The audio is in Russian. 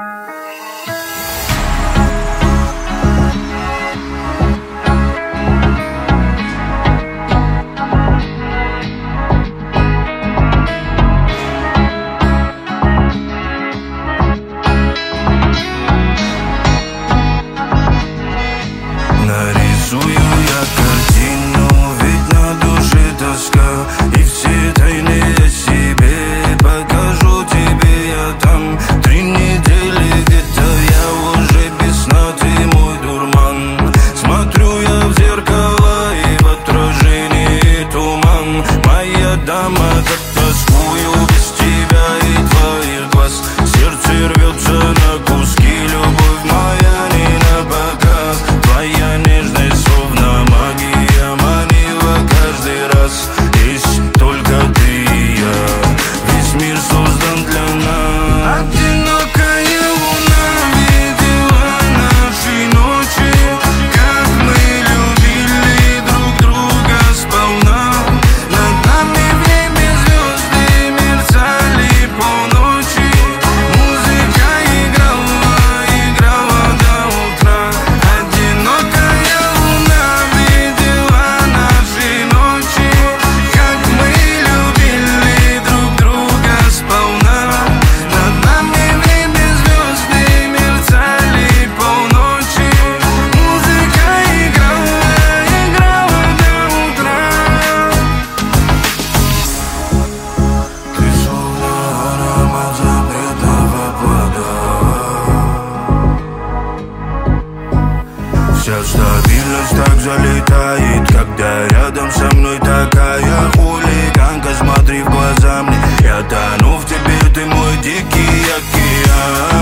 Нарисую я картину, ведь на душе тоска, и все тайны я себе покажу тебе я там. 3 недели где-то я уже без сна, ты мой дурман. Смотрю я в зеркало, и в отражении туман. Моя дама, как тоскую без тебя и твоих глаз. Сердце рвется на куски, любовь моя не на показ. Твоя нежность словно магия манила каждый раз. Есть только ты и я, весь мир создан для нас. Одинокая луна видела наши ночи, как мы любили друг друга сполна. Над нами в небе звезды мерцали полночи. Музыка играла, играла до утра. Одинокая луна видела наши ночи, как мы любили друг друга сполна. Над нами в небе звезды мерцали полночи. Музыка играла, играла до утра. Ты словно аромат запретного плода. Вся стабильность так залетает, когда рядом со мной такая хулиганка. Смотри в глаза мне, я тону в тебе, ты мой дикий океан.